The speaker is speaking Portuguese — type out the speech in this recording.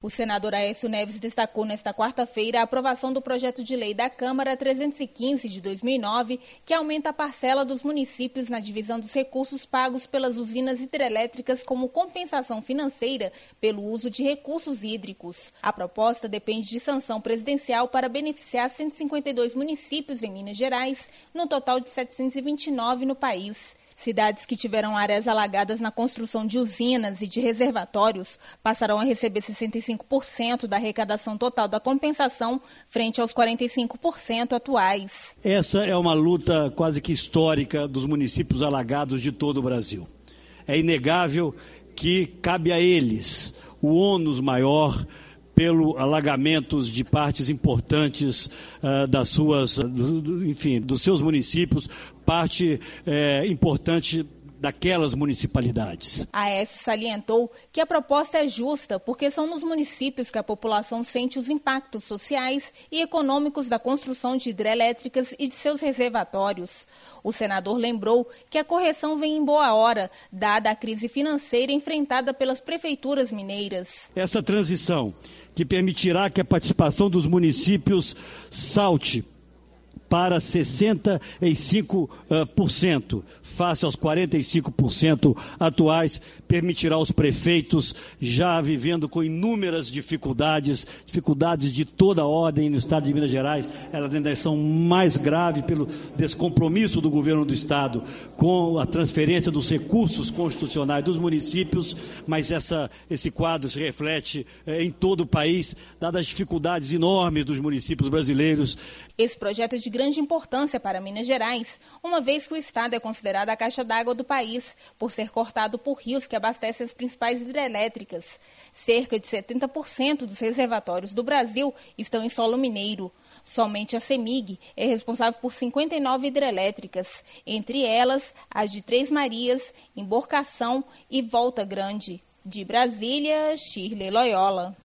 O senador Aécio Neves destacou nesta quarta-feira a aprovação do projeto de lei da Câmara 315 de 2009, que aumenta a parcela dos municípios na divisão dos recursos pagos pelas usinas hidrelétricas como compensação financeira pelo uso de recursos hídricos. A proposta depende de sanção presidencial para beneficiar 152 municípios em Minas Gerais, no total de 729 no país. Cidades que tiveram áreas alagadas na construção de usinas e de reservatórios passarão a receber 65% da arrecadação total da compensação, frente aos 45% atuais. Essa é uma luta quase que histórica dos municípios alagados de todo o Brasil. É inegável que cabe a eles o ônus maior pelo alagamentos de partes importantes dos seus municípios, parte importante daquelas municipalidades. Aécio salientou que a proposta é justa porque são nos municípios que a população sente os impactos sociais e econômicos da construção de hidrelétricas e de seus reservatórios. O senador lembrou que a correção vem em boa hora, dada a crise financeira enfrentada pelas prefeituras mineiras. Essa transição que permitirá que a participação dos municípios salte para 65% face aos 45% atuais, permitirá aos prefeitos, já vivendo com inúmeras dificuldades de toda ordem no estado de Minas Gerais, elas ainda são mais graves pelo descompromisso do governo do estado com a transferência dos recursos constitucionais dos municípios, mas esse quadro se reflete em todo o país, dadas as dificuldades enormes dos municípios brasileiros. Esse projeto é de grande importância para Minas Gerais, uma vez que o estado é considerado a caixa d'água do país, por ser cortado por rios que abastecem as principais hidrelétricas. Cerca de 70% dos reservatórios do Brasil estão em solo mineiro. Somente a CEMIG é responsável por 59 hidrelétricas, entre elas as de Três Marias, Emborcação e Volta Grande. De Brasília, Shirley Loyola.